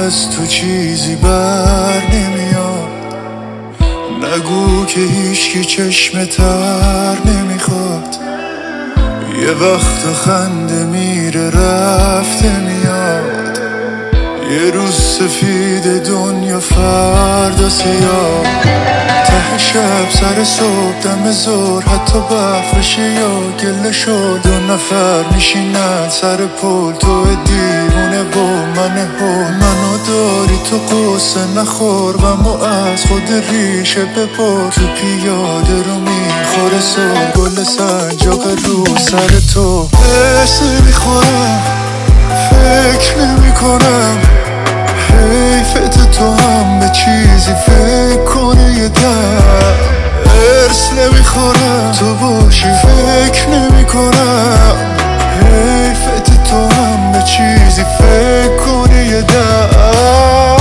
از تو چیزی بر نمیاد، نگو که هیچکی چشم تر نمیخواد. یه وقت خنده میره رفته میاد، یه روز سفید دنیا فردا سیاه. ته شب سر صبح دم زور حتی برف بشه یا گله شد، 2 نفر میشینن سر پل، تو دیوونه با منو داری تو قصه نخور، غمو از خود ریشه بپر. تو پیاده رو میخوره سر گل سنجاق رو سر تو. حس میخورم فکر نمی کنم، حیفت تو هم به چیزی فکر کنی یه دم. ارس نمیخورم تو باشی فکر نمی کنم، حیفت تو هم به چیزی فکر کنی یه دم.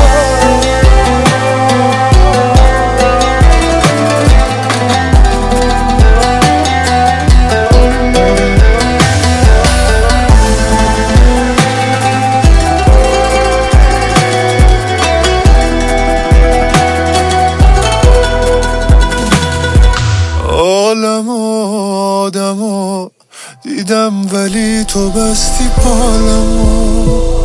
عالم و آدمو دیدم ولی تو بستی پالمو،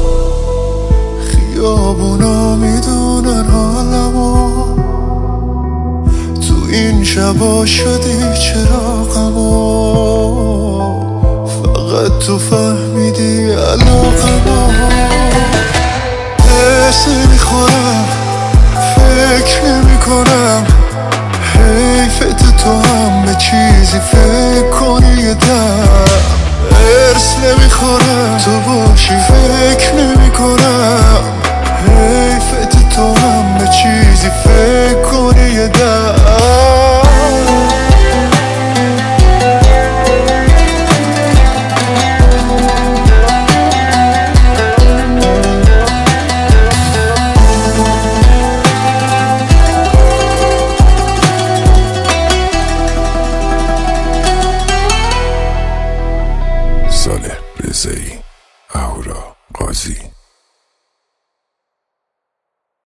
خیابونا میدونن حالمو، تو این شبا شدی چراغمو، فقط تو فهمیدی علاقمو. حس میخورم فکر نمی کنم، حیفت تو هم به چیزی فکر کنی یه دم. ارس نمیخورم تو باشی فکر نمی کنم، حیفت تو هم به چیزی فکر کنی یه دم.